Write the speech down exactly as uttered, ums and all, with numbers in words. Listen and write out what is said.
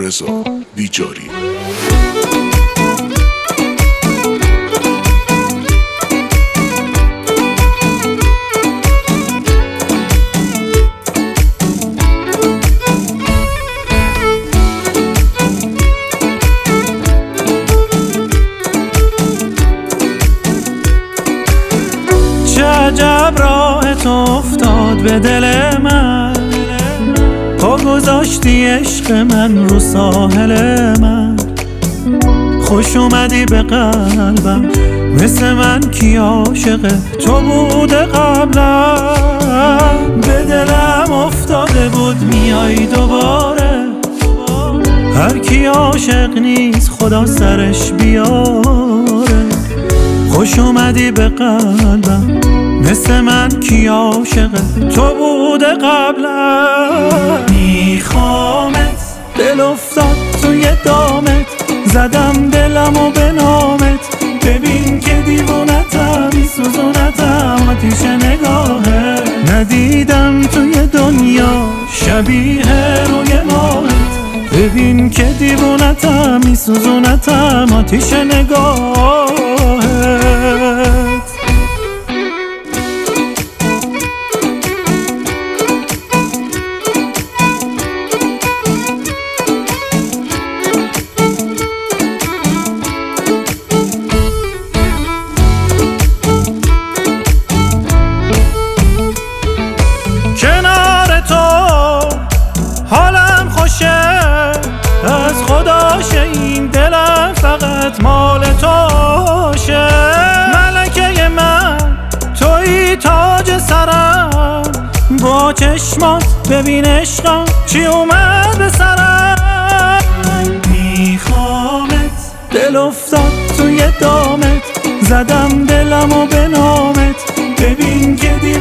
رضا بیجاری. عجب راهت افتاد به دل من، پا گذاشتی عشق من رو ساحل من. خوش اومدی به قلبم، مثل من کی عاشق تو بوده قبلا. به دلم افتاده بود میای دوباره، هر کی عاشق نیست خدا سرش بیاره. خوش اومدی به قلبم، مثل من کی عاشق تو بوده قبلا. میخوامت، دل افتاد توی دامت، زدم دلمو به نامت. ببین که دیوونتم، میسوزونتم آتیش نگاهه. ندیدم توی دنیا شبیه روی ماهت. ببین که دیوونتم، میسوزونتم آتیش نگاهت. کنار تو حالم خوشه، از خداشه این دلم فقط مال توشه. ملکه من توی تاج سرم، با چشمات ببین عشقم چی اومد به سرم. میخوامت، دل افتاد توی دامت، زدم دلمو به نامت. ببین که